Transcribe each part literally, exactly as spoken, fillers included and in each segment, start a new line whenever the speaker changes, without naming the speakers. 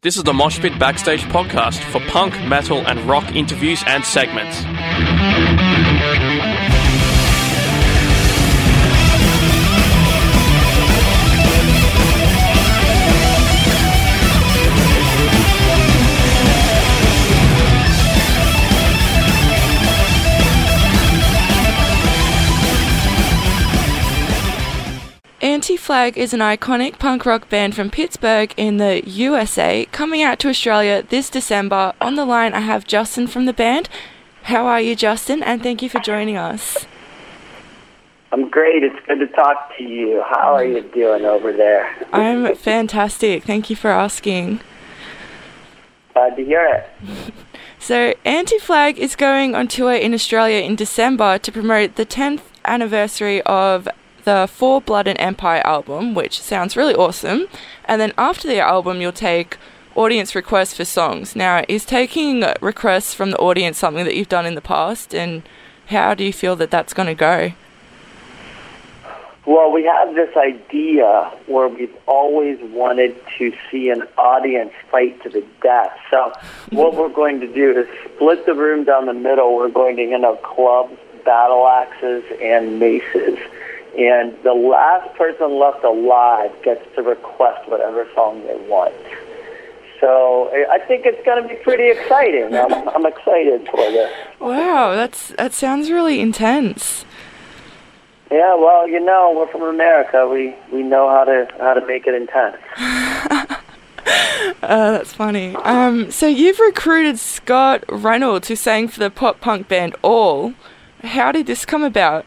This is the Mosh Pit Backstage podcast for punk, metal, and rock interviews and segments.
Anti-Flag is an iconic punk rock band from Pittsburgh in the U S A, coming out to Australia this December. On the line I have Justin from the band. How are you, Justin? And thank you for joining us.
I'm great. It's good to talk to you. How are you doing over there?
I'm fantastic. Thank you for asking.
Glad to hear it.
So, Anti-Flag is going on tour in Australia in December to promote the tenth anniversary of the For Blood and Empire album, which sounds really awesome. And then after the album, you'll take audience requests for songs. Now, is taking requests from the audience something that you've done in the past, and how do you feel that that's going to go?
Well, we have this idea where we've always wanted to see an audience fight to the death. So what we're going to do is split the room down the middle. We're going to hand out clubs, battle axes, and maces. And the last person left alive gets to request whatever song they want. So I think it's going to be pretty exciting. I'm, I'm excited for this.
Wow, that's that sounds really intense.
Yeah, well, you know, we're from America. We we know how to how to make it intense.
uh, that's funny. Um, so you've recruited Scott Reynolds, who sang for the pop punk band All. How did this come about?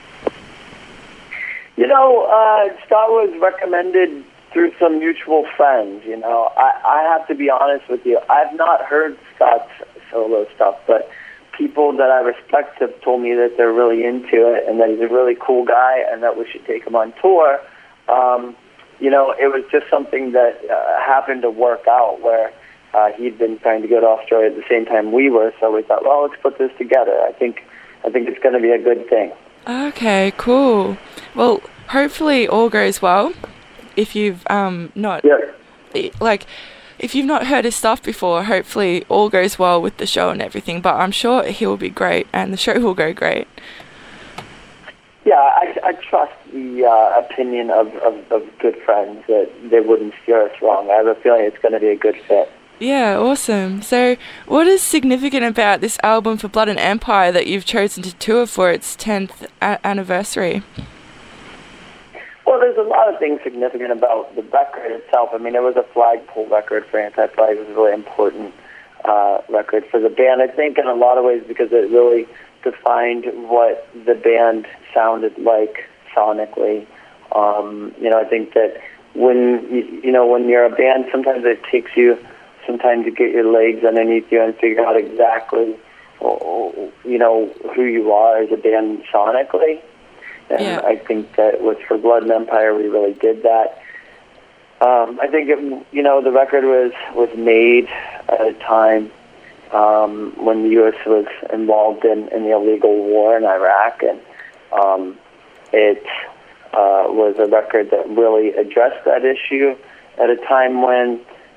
You know, uh, Scott was recommended through some mutual friends, you know. I, I have to be honest with you. I've not heard Scott's solo stuff, but people that I respect have told me that they're really into it and that he's a really cool guy and that we should take him on tour. Um, you know, it was just something that uh, happened to work out where uh, he'd been trying to go to Australia at the same time we were, so we thought, well, let's put this together. I think, I think it's going to be a good thing.
Okay, cool. Well, hopefully all goes well. If you've um not
yeah.
like if you've not heard his stuff before, hopefully all goes well with the show and everything. But I'm sure he will be great, and the show will go great.
Yeah, I, I trust the uh, opinion of, of, of good friends that they wouldn't steer us wrong. I have a feeling it's going to be a good fit.
Yeah, awesome. So what is significant about this album For Blood and Empire that you've chosen to tour for its tenth a- anniversary?
Well, there's a lot of things significant about the record itself. I mean, it was a flagpole record for Anti-Flag. It was a really important uh, record for the band, I think, in a lot of ways because it really defined what the band sounded like sonically. Um, you know, I think that when, you, you know, when you're a band, sometimes it takes you sometimes to get your legs underneath you and figure out exactly, you know, who you are as a band sonically. And
yeah.
I think that with For Blood and Empire, we really did that. Um, I think, it, you know, the record was, was made at a time um, when the U S was involved in, in the illegal war in Iraq, and um, it uh, was a record that really addressed that issue at a time when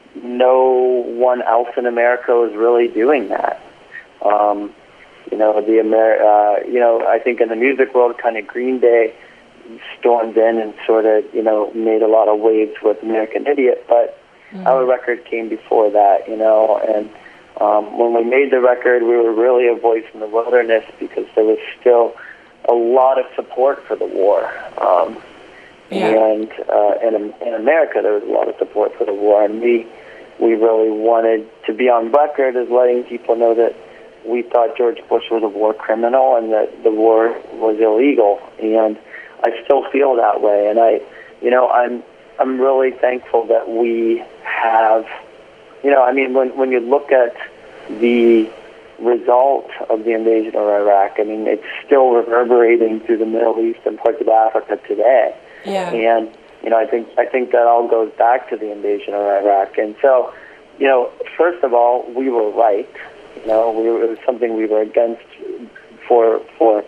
no one else in America was really doing that. Um, you know, the Amer- uh, you know, I think in the music world, kind of Green Day stormed in and sort of, you know, made a lot of waves with American Idiot, but mm-hmm. our record came before that, you know, and um, when we made the record, we were really a voice in the wilderness because there was still a lot of support for the war. Um,
yeah.
And uh, in, in America, there was a lot of support for the war, and we we really wanted to be on record as letting people know that we thought George Bush was a war criminal and that the war was illegal. And I still feel that way. And I, you know, I'm I'm really thankful that we have, you know, I mean, when when you look at the result of the invasion of Iraq, I mean, it's still reverberating through the Middle East and parts of Africa today.
Yeah.
And you know, I think I think that all goes back to the invasion of Iraq. And so, you know, first of all, we were right. You know, we were, it was something we were against for for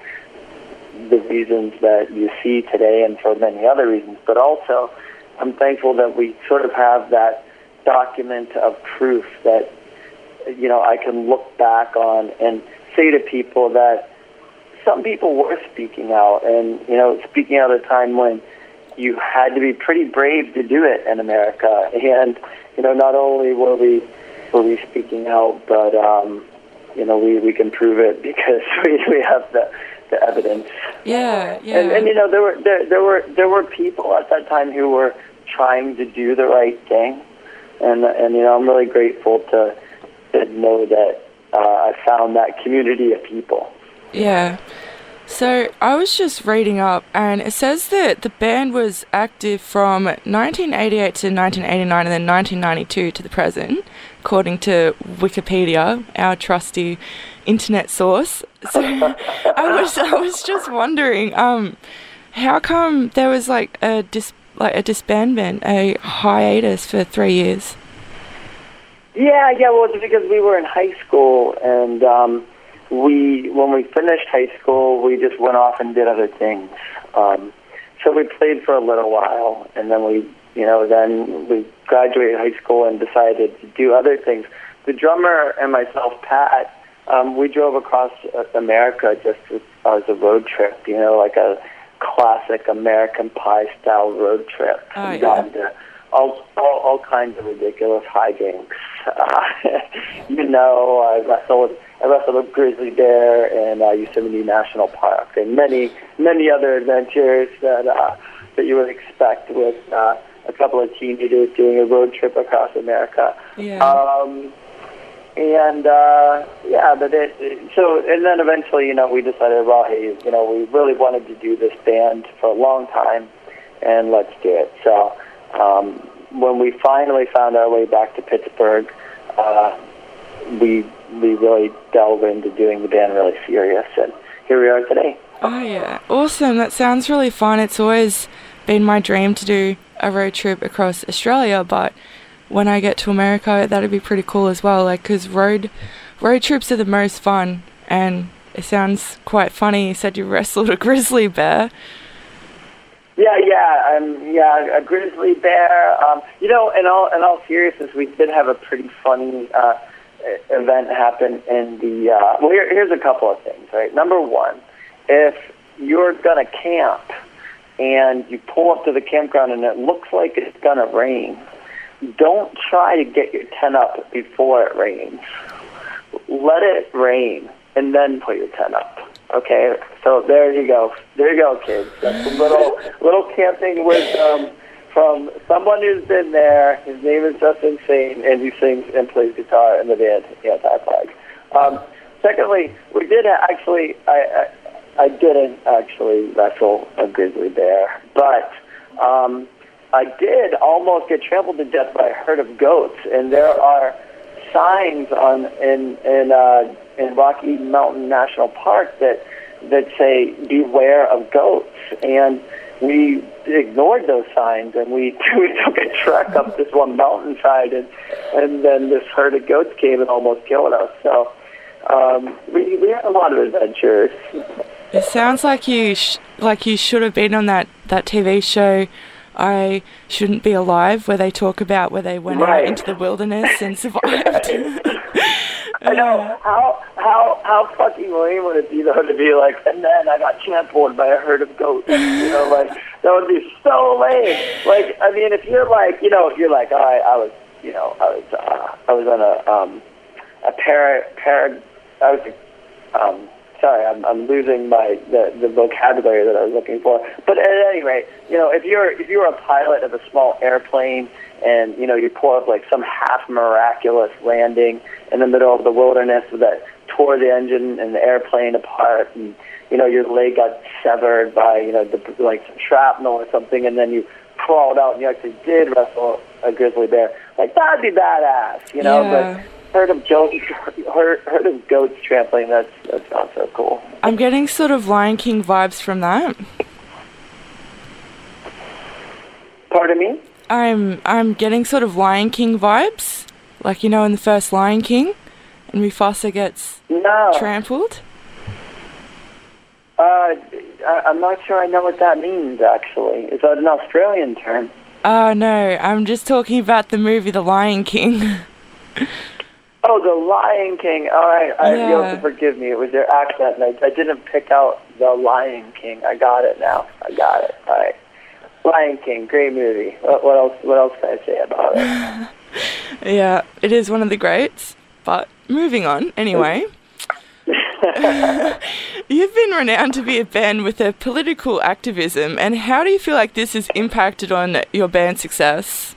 the reasons that you see today and for many other reasons. But also, I'm thankful that we sort of have that document of proof that, you know, I can look back on and say to people that some people were speaking out, and, you know, speaking out at a time when you had to be pretty brave to do it in America. And, you know, not only were we were we speaking out, but, um, you know, we, we can prove it because we, we have the, the evidence.
Yeah, yeah.
And, and you know, there were there, there were there were people at that time who were trying to do the right thing, and and you know, I'm really grateful to, to know that uh, I found that community of people.
Yeah. So I was just reading up, and it says that the band was active from nineteen eighty-eight to nineteen eighty-nine, and then nineteen ninety-two to the present, according to Wikipedia, our trusty internet source. So I was I was just wondering, um, how come there was like a dis like a disbandment, a hiatus for three years?
Yeah, yeah. Well, it's because we were in high school, and um, we when we finished high school, we just went off and did other things. Um, so we played for a little while, and then we, you know, then we graduated high school and decided to do other things. The drummer and myself, Pat, um, we drove across uh, America just as, as a road trip. You know, like a classic American Pie style road trip.
Oh, yeah.
Gone to all, all all kinds of ridiculous hijinks. Uh, you know, I wrestled I wrestled a grizzly bear in uh, Yosemite National Park, and many many other adventures that uh, that you would expect with uh, a couple of teenagers doing a road trip across America.
Yeah.
Um, and uh, yeah, but it, it, so and then eventually, you know, we decided, well, hey, you know, we really wanted to do this band for a long time, and let's do it. So um, when we finally found our way back to Pittsburgh, uh, we we really delved into doing the band really serious, and here we are today.
Oh yeah, awesome! That sounds really fun. It's always been my dream to do a road trip across Australia, but when I get to America, that'd be pretty cool as well. Like, cause road road trips are the most fun, and it sounds quite funny. You said you wrestled a grizzly bear.
Yeah, yeah, um, yeah, a grizzly bear. Um, you know, in all in all seriousness, we did have a pretty funny uh, event happen in the. Uh, well, here, here's a couple of things. Right, number one, if you're gonna camp and you pull up to the campground and it looks like it's gonna rain, don't try to get your tent up before it rains. Let it rain and then put your tent up. Okay, so there you go. There you go, kids. That's a little little camping wisdom from someone who's been there. His name is Justin Sane, and he sings and plays guitar in the band Anti-Flag. Um, secondly, we did actually. I, I I didn't actually wrestle a grizzly bear, but um, I did almost get trampled to death by a herd of goats, and there are signs on in in uh, in Rocky Mountain National Park that that say beware of goats, and we ignored those signs, and we we took a trek up this one mountainside, and and then this herd of goats came and almost killed us. So um, we we had a lot of adventures.
It sounds like you sh- like you should have been on that, that T V show, I Shouldn't Be Alive, where they talk about where they went
right.
out into the wilderness and survived.
I know. How how how fucking lame would it be though to be like, and then I got trampled by a herd of goats. You know, like that would be so lame. Like, I mean, if you're like, you know, if you're like, oh, I, I was, you know, I was, uh, I was on a um, a para para, I was, um. Sorry, I'm I'm losing my the, the vocabulary that I was looking for. But at any rate, you know, if you're if you're a pilot of a small airplane and you know you pull up like some half miraculous landing in the middle of the wilderness that tore the engine and the airplane apart, and you know your leg got severed by you know the, like some shrapnel or something, and then you crawled out and you actually did wrestle a grizzly bear, like that'd be badass, you know.
Yeah.
But Heard of goats, heard, heard of goats trampling. That's that's not so cool.
I'm getting sort of Lion King vibes from that.
Pardon me?
I'm I'm getting sort of Lion King vibes, like you know in the first Lion King, and Mufasa gets
no.
trampled.
Uh, I, I'm not sure I know what that means. Actually, is that an Australian term?
Oh, no, I'm just talking about the movie The Lion King.
Oh, The Lion King. All right, I,
Yeah.
you'll have to forgive me. It was your accent, and I, I didn't pick out The Lion King. I got it now. I got it. All right. Lion King, great movie. What, what else? What else can I say about it?
Yeah, it is one of the greats. But moving on, anyway. You've been renowned to be a band with a political activism, and how do you feel like this has impacted on your band's success?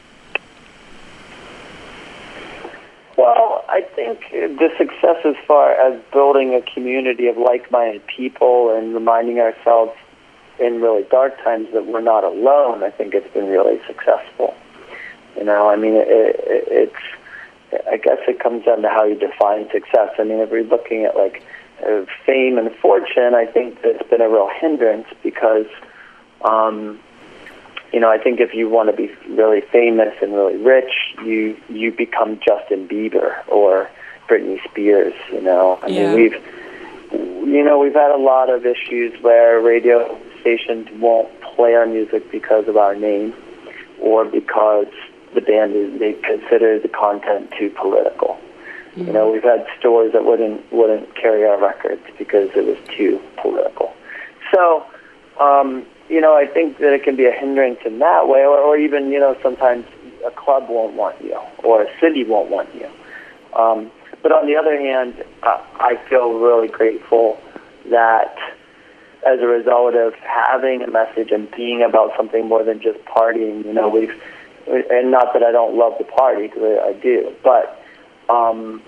Well, I think the success as far as building a community of like-minded people and reminding ourselves in really dark times that we're not alone, I think it's been really successful. You know, I mean, it, it, it's, I guess it comes down to how you define success. I mean, if we're looking at, like, uh, fame and fortune, I think that's been a real hindrance because, um, you know, I think if you want to be really famous and really rich, you you become Justin Bieber or Britney Spears, you know. I
Yeah.
mean, we've, you know, we've had a lot of issues where radio stations won't play our music because of our name or because the band is, they consider the content too political. Mm-hmm. You know, we've had stores that wouldn't wouldn't carry our records because it was too political. So, um, you know, I think that it can be a hindrance in that way, or, or even, you know, sometimes a club won't want you or a city won't want you. Um, but on the other hand, uh, I feel really grateful that as a result of having a message and being about something more than just partying, you know, we've, and not that I don't love the party, because I, I do, but um,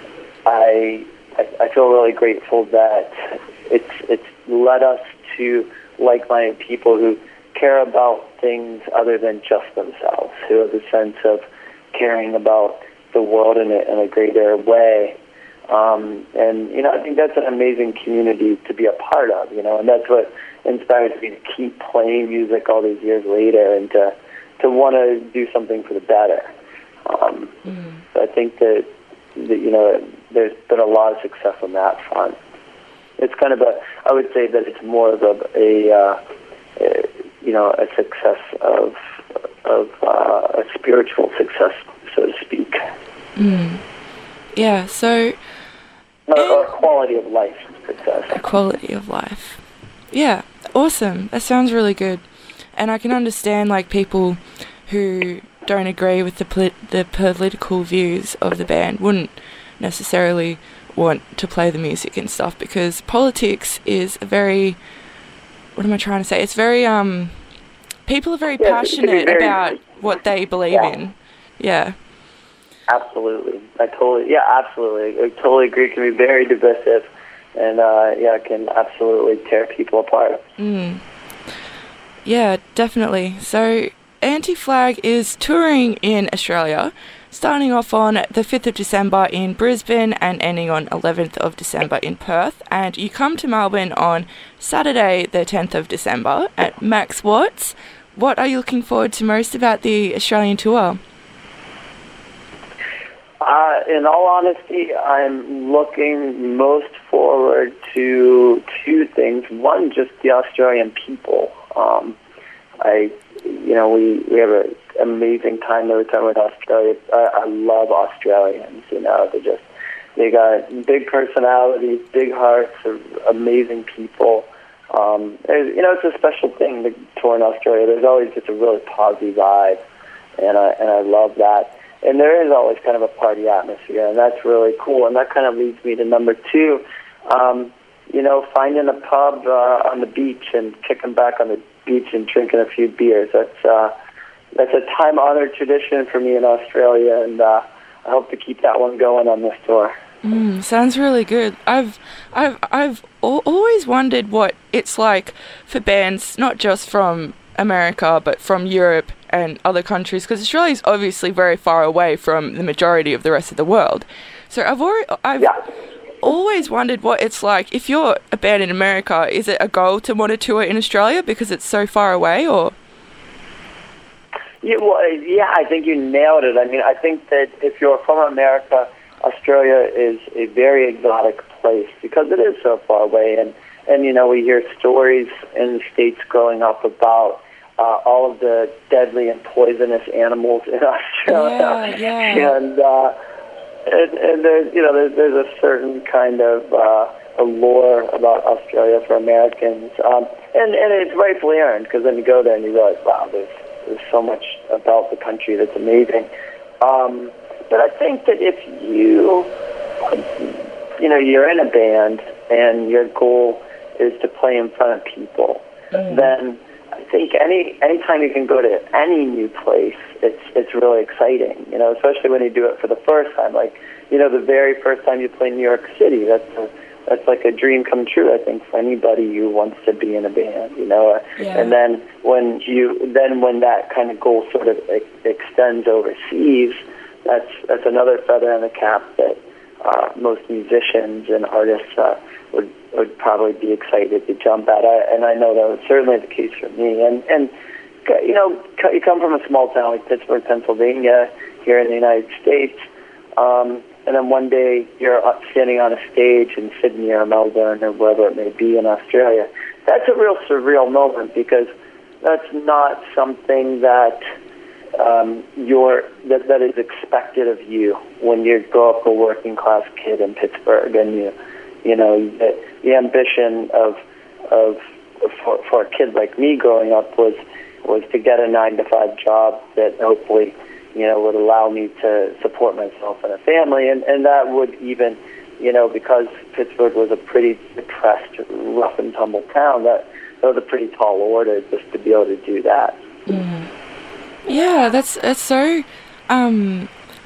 I, I I feel really grateful that it's it's led us to like-minded people who care about things other than just themselves, who have a sense of caring about the world in a, in a greater way. Um, and, you know, I think that's an amazing community to be a part of, you know, and that's what inspires me to keep playing music all these years later and to, to want to do something for the better. Um, mm. So I think that, that, you know, there's been a lot of success on that front. It's kind of a, I would say that it's more of a, a, uh, a you know, a success of, of uh, a spiritual success, so to speak.
Mm. Yeah, so...
Or, or quality of life success.
A quality of life. Yeah, awesome. That sounds really good. And I can understand, like, people who don't agree with the polit- the political views of the band wouldn't necessarily want to play the music and stuff, because politics is a very... What am I trying to say? It's very, um... People are very yeah, passionate very, about what they believe yeah. in. Yeah.
Absolutely. I totally, yeah, absolutely. I totally agree. It can be very divisive and, uh, yeah, it can absolutely tear people apart.
Mm. Yeah, definitely. So, Anti-Flag is touring in Australia, starting off on the fifth of December in Brisbane and ending on eleventh of December in Perth. And you come to Melbourne on Saturday, the tenth of December at Max Watts. What are you looking forward to most about the Australian tour?
Uh, in all honesty, I'm looking most forward to two things. One, just the Australian people. Um, I, you know, we, we have an amazing time every time we're in Australia. I, I love Australians, you know. They just, they got big personalities, big hearts, amazing people. Um, you know, it's a special thing to tour in Australia. There's always just a really positive vibe, and I, and I love that. And there is always kind of a party atmosphere, and that's really cool. And that kind of leads me to number two, um, you know, finding a pub uh, on the beach and kicking back on the beach and drinking a few beers. That's uh, that's a time-honored tradition for me in Australia, and uh, I hope to keep that one going on this tour.
Mm, sounds really good. I've I've I've al- always wondered what it's like for bands, not just from America, but from Europe and other countries, because Australia is obviously very far away from the majority of the rest of the world. So I've already, I've yeah. always wondered what it's like. If you're a band in America, is it a goal to want to tour in Australia because it's so far away, or?
Yeah, well, yeah, I think you nailed it. I mean, I think that if you're from America, Australia is a very exotic place because it is so far away. And, and you know, we hear stories in the States growing up about uh, all of the deadly and poisonous animals in Australia.
Yeah, yeah.
And, uh, and, and there's, you know, there's, there's a certain kind of uh, allure about Australia for Americans. Um, and, and it's rightfully earned, because then you go there and you realize, wow, there's, there's so much about the country that's amazing. Um, but I think that if you, you know, you're in a band and your goal is to play in front of people, mm. then I think any anytime you can go to any new place, it's it's really exciting, you know, especially when you do it for the first time. Like, you know, the very first time you play New York City, that's a, that's like a dream come true, I think, for anybody who wants to be in a band, you know.
Yeah.
And then when you then when that kind of goal sort of ex- extends overseas, that's that's another feather in the cap that uh, most musicians and artists uh, would would probably be excited to jump at. I, and I know that was certainly the case for me. And, and you know, you come from a small town like Pittsburgh, Pennsylvania, here in the United States, um, and then one day you're standing on a stage in Sydney or Melbourne or wherever it may be in Australia. That's a real surreal moment, because that's not something that um, you're that, that is expected of you when you grow up a working class kid in Pittsburgh, and you you know the, the ambition of of for, for a kid like me growing up was was to get a nine to five job that hopefully you know would allow me to support myself and a family, and and that would even you know because Pittsburgh was a pretty depressed, rough and tumble town, that that was a pretty tall order just to be able to do that.
Mm. Yeah, that's that's so um,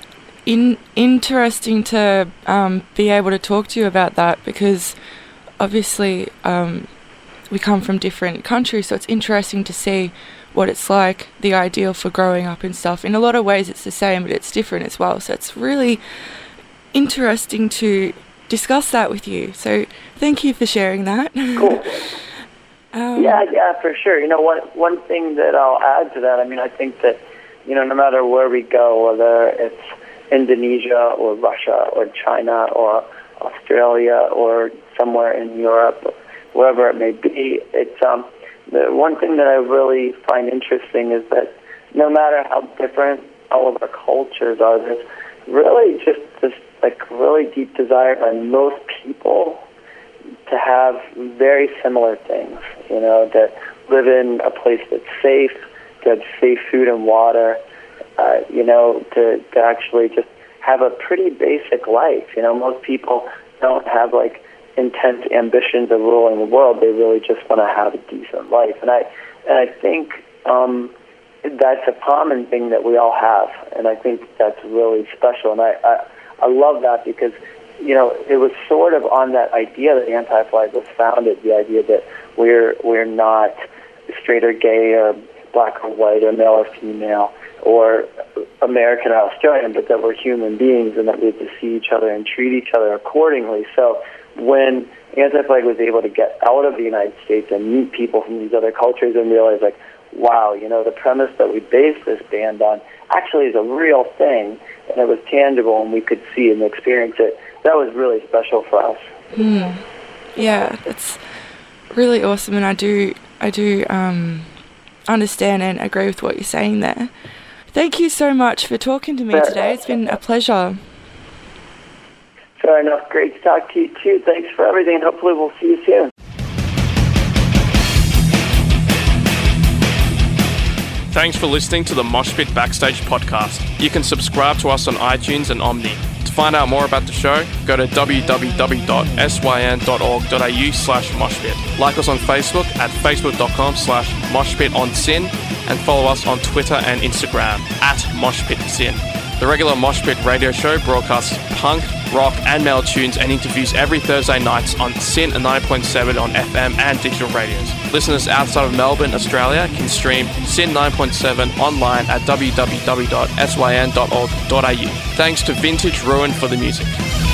in interesting to um, be able to talk to you about that, because obviously um, we come from different countries, so it's interesting to see what it's like, the ideal for growing up and stuff. In a lot of ways it's the same, but it's different as well, so it's really interesting to discuss that with you. So thank you for sharing that.
Cool. Um, yeah, yeah, for sure. You know, one one thing that I'll add to that, I mean, I think that, you know, no matter where we go, whether it's Indonesia or Russia or China or Australia or somewhere in Europe, wherever it may be, it's um, the one thing that I really find interesting is that no matter how different all of our cultures are, there's really just this like really deep desire by most people to have very similar things, you know, to live in a place that's safe, to have safe food and water, uh, you know, to, to actually just have a pretty basic life. You know, most people don't have, like, intense ambitions of ruling the world. They really just want to have a decent life. And I, and I think um, that's a common thing that we all have, and I think that's really special. And I, I, I love that because, you know, it was sort of on that idea that Anti-Flag was founded, the idea that we're we're not straight or gay or black or white or male or female or American or Australian, but that we're human beings and that we have to see each other and treat each other accordingly. So when Anti-Flag was able to get out of the United States and meet people from these other cultures and realize, like, wow, you know, the premise that we based this band on actually is a real thing, and it was tangible and we could see and experience it, that was really special for us.
Mm. Yeah, that's really awesome, and I do I do um, understand and agree with what you're saying there. Thank you so much for talking to me Fair today. Enough. It's been a pleasure.
Fair enough. Great to talk to you too. Thanks for everything, and hopefully we'll see you soon.
Thanks for listening to the Moshpit Backstage podcast. You can subscribe to us on iTunes and Omni. To find out more about the show, go to w w w dot s y n dot org dot a u slash moshpit. Like us on Facebook at facebook dot com slash moshpitonsin, and follow us on Twitter and Instagram at moshpitsin. The regular Moshpit radio show broadcasts punk, rock and metal tunes and interviews every Thursday nights on Sin ninety point seven on F M and digital radios. Listeners outside of Melbourne, Australia can stream Sin ninety point seven online at w w w dot s y n dot org dot a u. Thanks to Vintage Ruin for the music.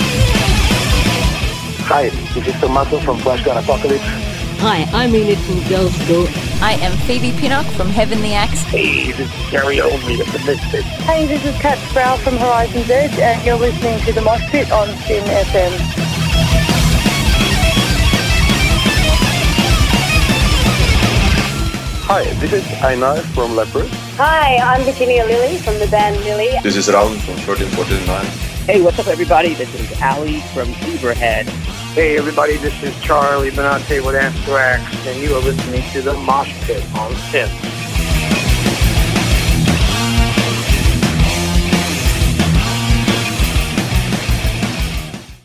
Hi, this is Tommaso from Flash Gun Apocalypse.
Hi, I'm Enid from Girls Go.
I am Phoebe Pinnock from Heavenly Axe.
Hey, this is Gary Oldmead of The Misfits.
Hey, this is Kat Sproul from Horizon's Edge, and you're listening to The Mosh Pit on Sin F M.
Hi, this is Einar from Leopard.
Hi, I'm Virginia Lilly from the band Lily.
This is Raul from thirteen forty-nine.
Hey, what's up, everybody? This is Ali from Zebrahead.
Hey, everybody, this is Charlie Benante with Anthrax, and you are listening to the Mosh Pit on Synth.